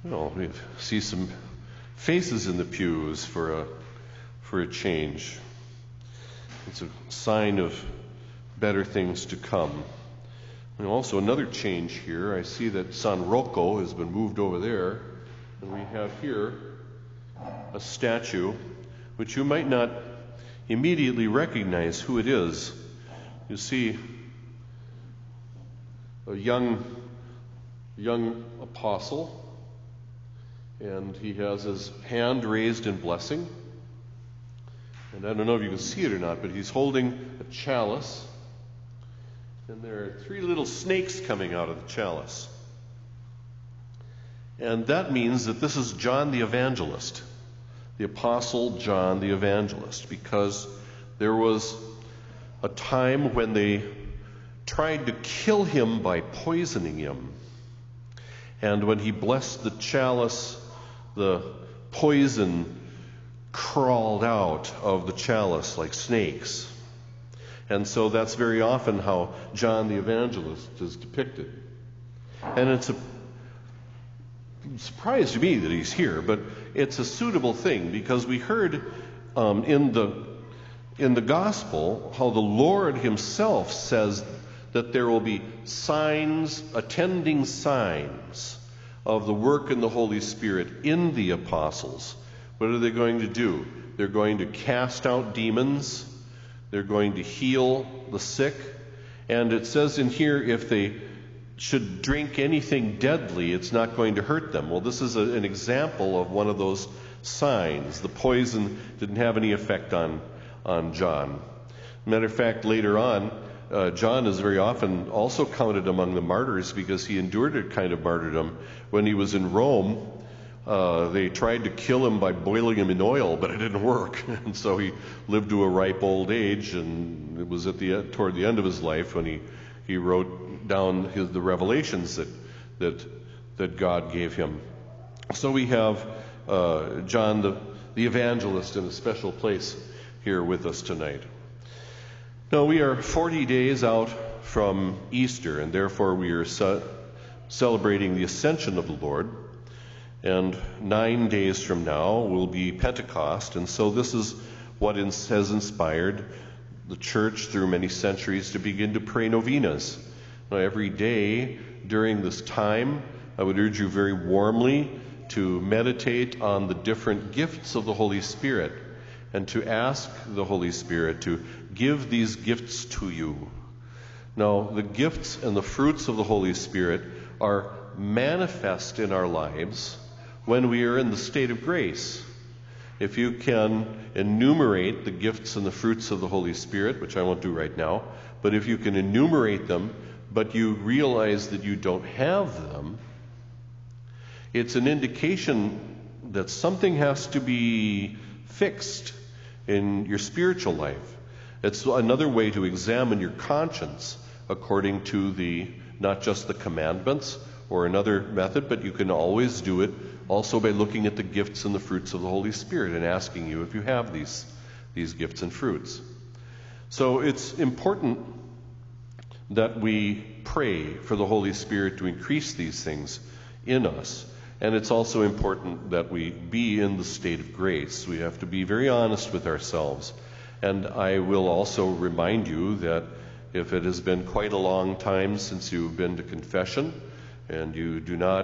Well, we see some faces in the pews for a change. It's a sign of better things to come. And also another change here. I see that San Rocco has been moved over there, and we have here a statue which you might not immediately recognize who it is. You see a young apostle, and he has his hand raised in blessing. And I don't know if you can see it or not, but he's holding a chalice. And there are 3 little snakes coming out of the chalice. And that means that this is John the Evangelist, the Apostle John the Evangelist, because there was a time when they tried to kill him by poisoning him. And when he blessed the chalice, the poison crawled out of the chalice like snakes. And so that's very often how John the Evangelist is depicted. And it's a surprise to me that he's here, but it's a suitable thing, because we heard in the gospel how the Lord himself says that there will be signs, attending signs of the work in the Holy Spirit in the apostles. What are they going to do? They're going to cast out demons. They're going to heal the sick. And it says in here, if they should drink anything deadly, it's not going to hurt them. Well, this is an example of one of those signs. The poison didn't have any effect on John. Matter of fact, later on, John is very often also counted among the martyrs because he endured a kind of martyrdom. When he was in Rome, they tried to kill him by boiling him in oil, but it didn't work. And so he lived to a ripe old age, and it was toward the end of his life when he wrote down the revelations that God gave him. So we have John the Evangelist in a special place here with us tonight. Now, we are 40 days out from Easter, and therefore we are celebrating the ascension of the Lord. And 9 days from now will be Pentecost, and so this is what has inspired the church through many centuries to begin to pray novenas. Now, every day during this time, I would urge you very warmly to meditate on the different gifts of the Holy Spirit and to ask the Holy Spirit to give these gifts to you. Now, the gifts and the fruits of the Holy Spirit are manifest in our lives when we are in the state of grace. If you can enumerate the gifts and the fruits of the Holy Spirit, which I won't do right now, but if you can enumerate them, but you realize that you don't have them, it's an indication that something has to be fixed in your spiritual life. It's another way to examine your conscience according to not just the commandments or another method, but you can always do it also by looking at the gifts and the fruits of the Holy Spirit and asking you if you have these gifts and fruits. So it's important that we pray for the Holy Spirit to increase these things in us. And it's also important that we be in the state of grace. We have to be very honest with ourselves. And I will also remind you that if it has been quite a long time since you've been to confession, and you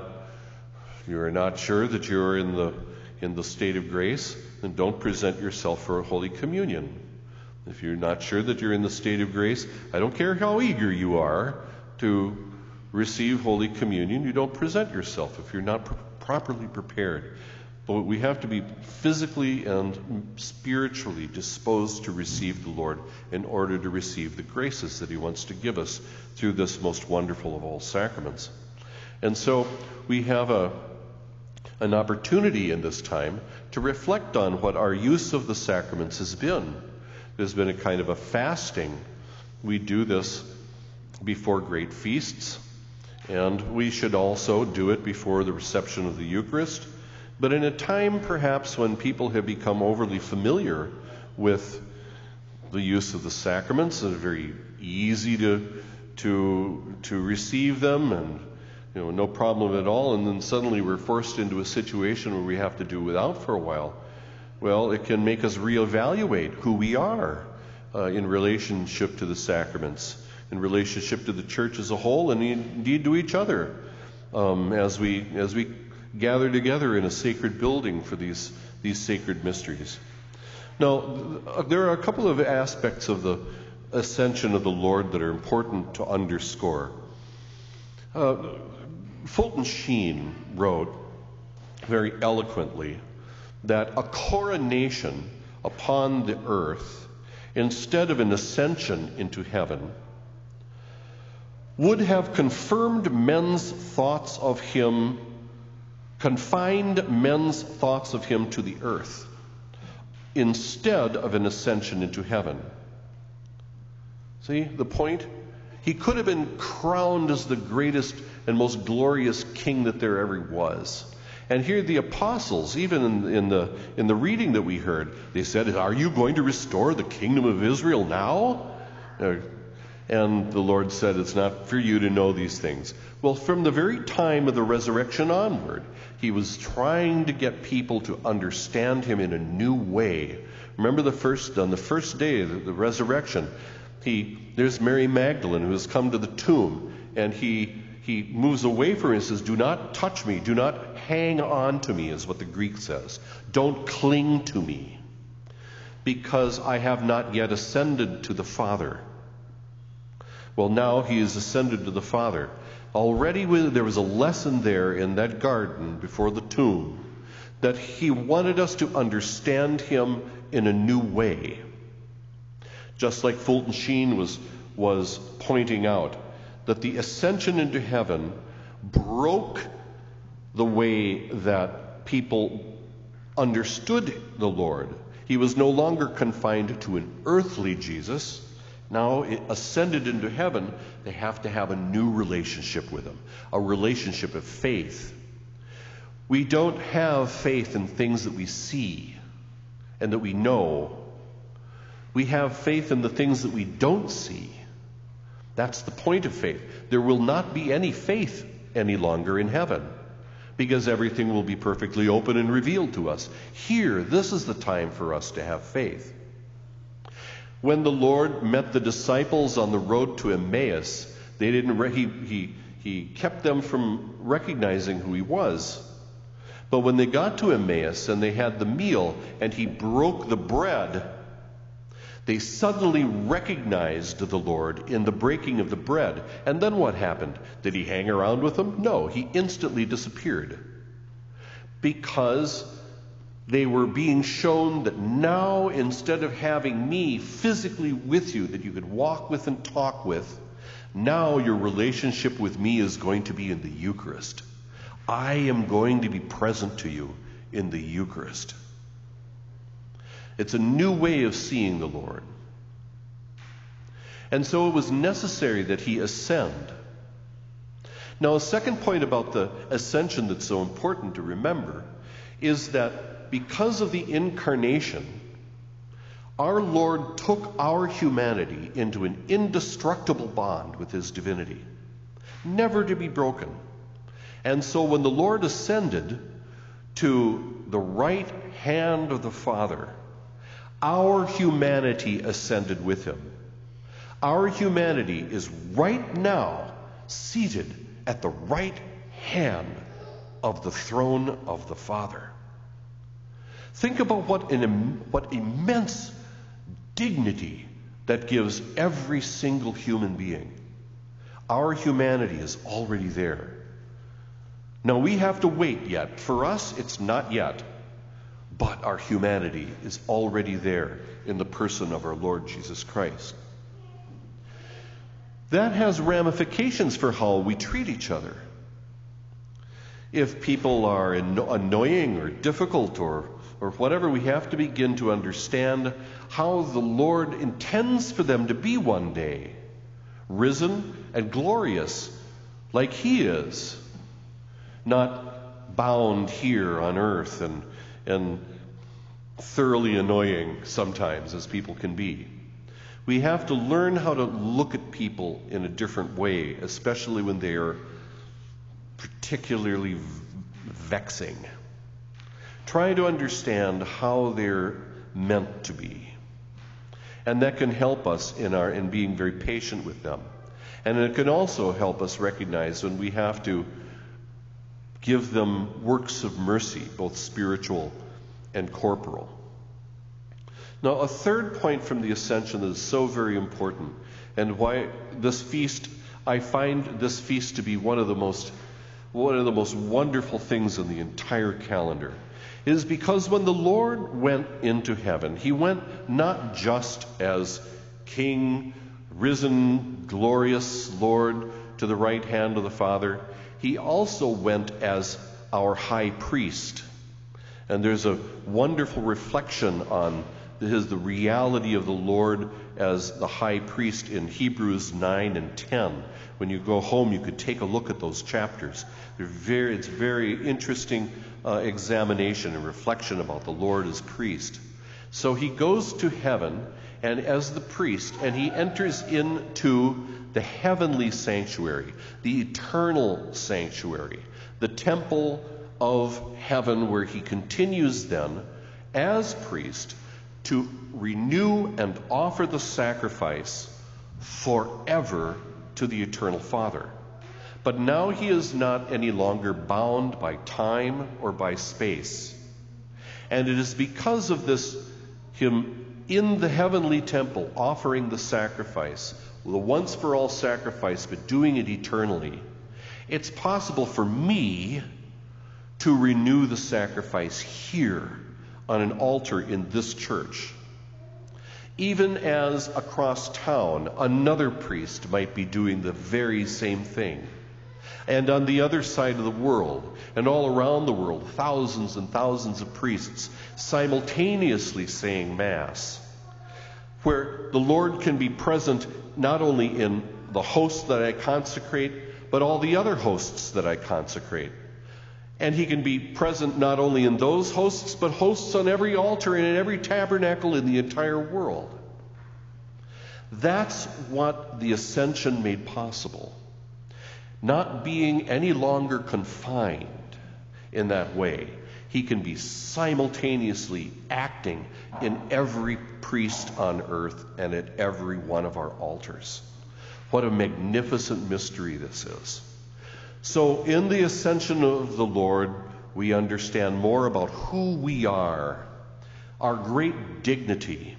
are not sure that you're in the state of grace, then don't present yourself for a Holy Communion. If you're not sure that you're in the state of grace, I don't care how eager you are to receive Holy Communion, you don't present yourself if you're not properly prepared. But we have to be physically and spiritually disposed to receive the Lord in order to receive the graces that He wants to give us through this most wonderful of all sacraments. And so we have an opportunity in this time to reflect on what our use of the sacraments has been. There's been a kind of a fasting. We do this before great feasts, and we should also do it before the reception of the Eucharist. But in a time perhaps when people have become overly familiar with the use of the sacraments, and it's very easy to receive them, and no problem at all, and then suddenly we're forced into a situation where we have to do without for a while, well, it can make us reevaluate who we are in relationship to the sacraments, in relationship to the church as a whole, and indeed to each other, as we gather together in a sacred building for these sacred mysteries. Now, there are a couple of aspects of the ascension of the Lord that are important to underscore. Fulton Sheen wrote very eloquently that a coronation upon the earth, instead of an ascension into heaven, would have confined men's thoughts of him to the earth, instead of an ascension into heaven. See the point? He could have been crowned as the greatest and most glorious king that there ever was. And here the apostles, even in the reading that we heard, they said, "Are you going to restore the kingdom of Israel now?" And the Lord said, "It's not for you to know these things." Well, from the very time of the resurrection onward, he was trying to get people to understand him in a new way. Remember on the first day of the resurrection, there's Mary Magdalene who has come to the tomb, and he moves away from it and says, "Do not touch me, do not hang on to me," is what the Greek says. "Don't cling to me, because I have not yet ascended to the Father." Well, now he is ascended to the Father. Already there was a lesson there in that garden before the tomb that he wanted us to understand him in a new way. Just like Fulton Sheen was pointing out, that the ascension into heaven broke the way that people understood the Lord. He was no longer confined to an earthly Jesus. Now, ascended into heaven, they have to have a new relationship with him, a relationship of faith. We don't have faith in things that we see and that we know. We have faith in the things that we don't see. That's the point of faith. There will not be any faith any longer in heaven, because everything will be perfectly open and revealed to us. Here, this is the time for us to have faith. When the Lord met the disciples on the road to Emmaus, he kept them from recognizing who he was. But when they got to Emmaus and they had the meal and he broke the bread, they suddenly recognized the Lord in the breaking of the bread. And then what happened? Did he hang around with them? No, he instantly disappeared. Because they were being shown that now, instead of having me physically with you, that you could walk with and talk with, now your relationship with me is going to be in the Eucharist. I am going to be present to you in the Eucharist. It's a new way of seeing the Lord. And so it was necessary that he ascend. Now, a second point about the ascension that's so important to remember is that because of the incarnation, our Lord took our humanity into an indestructible bond with his divinity, never to be broken. And so when the Lord ascended to the right hand of the Father, our humanity ascended with him. Our humanity is right now seated at the right hand of the throne of the Father. Think about what immense dignity that gives every single human being. Our humanity is already there. Now, we have to wait yet. For us, it's not yet. But our humanity is already there in the person of our Lord Jesus Christ. That has ramifications for how we treat each other. If people are annoying or difficult or whatever, we have to begin to understand how the Lord intends for them to be one day, risen and glorious like he is, not bound here on earth and thoroughly annoying sometimes, as people can be. We have to learn how to look at people in a different way, especially when they are particularly vexing. Try to understand how they're meant to be. And that can help us in being very patient with them. And it can also help us recognize when we have to give them works of mercy, both spiritual and corporal. Now, a third point from the Ascension that is so very important, and why this feast, I find this feast to be one of the most wonderful things in the entire calendar, is because when the Lord went into heaven, he went not just as King, risen, glorious Lord to the right hand of the Father, he also went as our high priest. And there's a wonderful reflection on the reality of the Lord as the high priest in Hebrews 9 and 10. When you go home, you could take a look at those chapters. It's very interesting examination and reflection about the Lord as priest. So he goes to heaven and as the priest, and he enters into the heavenly sanctuary, the eternal sanctuary, the temple of heaven, where he continues then as priest to renew and offer the sacrifice forever to the eternal Father. But now he is not any longer bound by time or by space. And it is because of this, him in the heavenly temple offering the sacrifice, the once-for-all sacrifice, but doing it eternally, it's possible for me to renew the sacrifice here on an altar in this church. Even as across town, another priest might be doing the very same thing. And on the other side of the world, and all around the world, thousands and thousands of priests simultaneously saying Mass, where the Lord can be present not only in the host that I consecrate, but all the other hosts that I consecrate. And he can be present not only in those hosts, but hosts on every altar and in every tabernacle in the entire world. That's what the Ascension made possible. Not being any longer confined in that way. He can be simultaneously acting in every priest on earth and at every one of our altars. What a magnificent mystery this is. So in the Ascension of the Lord, we understand more about who we are, our great dignity,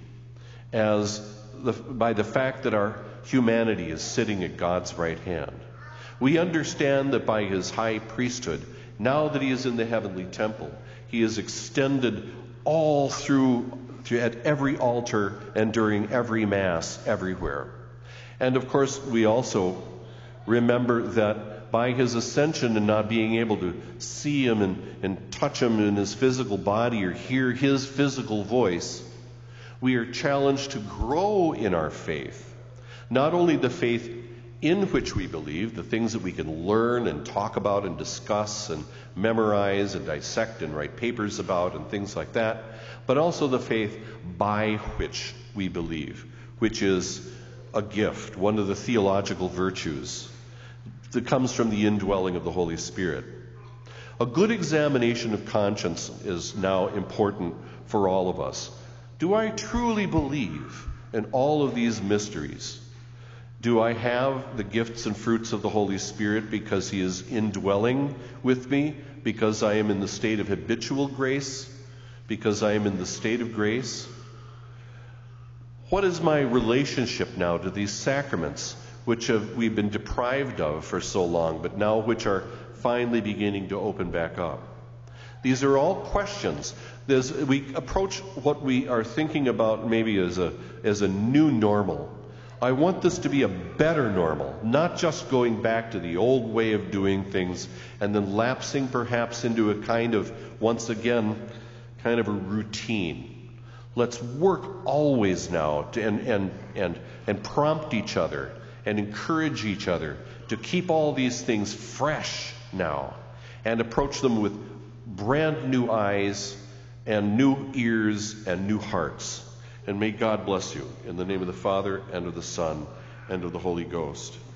by the fact that our humanity is sitting at God's right hand. We understand that by his high priesthood, now that he is in the heavenly temple, he is extended all through at every altar and during every Mass everywhere. And of course, we also remember that by his ascension and not being able to see him and touch him in his physical body or hear his physical voice, we are challenged to grow in our faith. Not only the faith in which we believe, the things that we can learn and talk about and discuss and memorize and dissect and write papers about and things like that, but also the faith by which we believe, which is a gift, one of the theological virtues that comes from the indwelling of the Holy Spirit. A good examination of conscience is now important for all of us. Do I truly believe in all of these mysteries? Do I have the gifts and fruits of the Holy Spirit because he is indwelling with me, because I am in the state of habitual grace, because I am in the state of grace? What is my relationship now to these sacraments, which we've been deprived of for so long, but now which are finally beginning to open back up? These are all questions. We approach what we are thinking about maybe as a new normal. I want this to be a better normal, not just going back to the old way of doing things and then lapsing perhaps into a once again, kind of a routine. Let's work always now and prompt each other and encourage each other to keep all these things fresh now and approach them with brand new eyes and new ears and new hearts. And may God bless you in the name of the Father and of the Son and of the Holy Ghost.